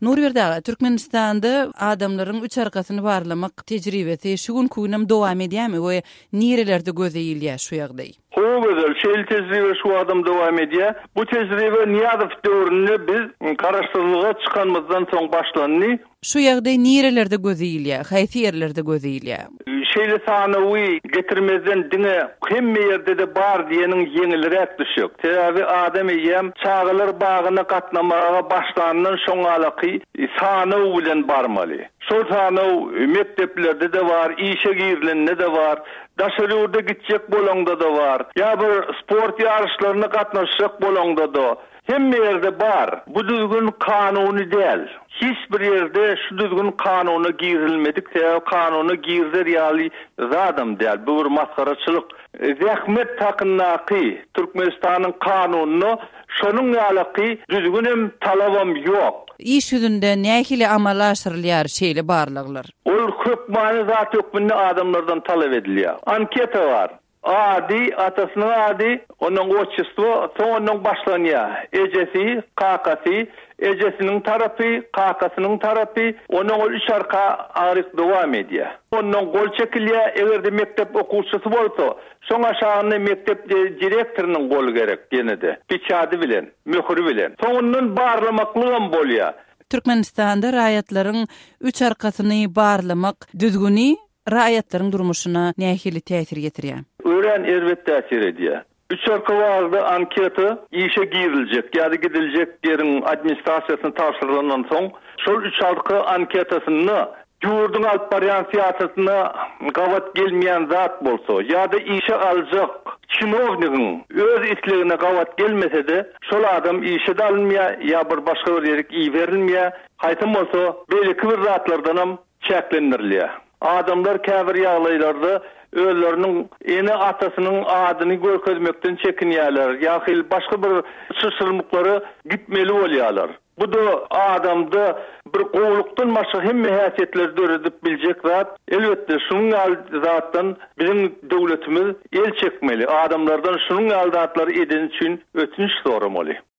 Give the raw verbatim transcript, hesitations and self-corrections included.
Nurberdaga Türkmenistanda adamlaryň üç arkasyny barlamak tejribesi şu gün kunam dowam edýärmi we nirelerde gözeýilýär şu ýagdaý? Çok güzel. Şeýle tejribe şu adam dowam edýär. Bu tejribe Niýazow döwründe biz garaşdyrlyga çykanmazdan soň başlandy. Şu ýagdaý nirelerde gözeýilýär, haýsy ýerlerde gözeýilýär? Şeýle sanawy getirmezden diňe hemme ýerde de bar diýeniň ýeňilrek düşýär. Täze adam ýem çağılar bagyna gatnamaga başlandan şoň alaky sanaw bilen barmaly. Şol sanaw mekteplerde de var, işe girilende de var. Daşarywda gitjek bolanda da var. Ya bir sport ýarışlaryna gatnaşjak bolanda da. Hemme ýerde bar. Bu düzgün kanuny däl. Hiç bir yerde şu düzgün kanuna girilmedik de kanuna girdir ýaly zadam däl. Bu bir maskaraçylyk. Zähmet takynnaky Türkmenistanyň kanunyny şonuň ýaly düzgünem talabam ýok. İş ýüzünde nähili amal aşyrylýar şeýle barlyglar? Ol köp many zat ýokmyny adamlardan talap edilýär. Anketa var. Adi, atasynyň adi, onuň otçysy, soňyň başlanýar. Ejesi, kakasy, ejesiniň tarapy, kakasynyň tarapy, onuň üç arka aryk dowam edýär. Onuň gol çekilýär, egerde mektep okuwçysy bolsa, şoň aşagyny mektep direktorynyň golu gerek genede. Piçady bilen, möhürü bilen. Soňundan barlamaklygam bolýar. Türkmenistanda raýatlaryň üç arkasyny barlamak düzgüni raýatlaryň durmuşyna nähili täsir getirýär? Ören elbet täsir edýär. Üç arka wagtda anketa işe giriljek, ýa-da gidiljek ýeriň administrasiýasyna tapşyrylandan soň şol üç arka anketasyny ýurdun alyp barýan siýasatyna gawat gelmeýän zat bolsa, ýa-da işe aljak çinownigiň öz islegine gawat gelmese de şol adam işe de alınmaýar, ýa bir başga bir ýerek iý berilmeýär. Haýsym bolsa, belki bir zatlardan hem çeklendirilýär. Adamlar käbir ýaglaýlarda özleriniň ene atasynyň adyny görkezmekden çekinýärler. Ýa-da başga bir şyşyrmyklary gitmeli bolýarlar. Bu da adamda bir gowlukdan başga hemme häsiýetler döredip biljek zat. Elbetde şunuň zatdan bizim döwletimiz el çekmeli. Adamlardan şunuň aldatlary eden üçin ötünç soramaly.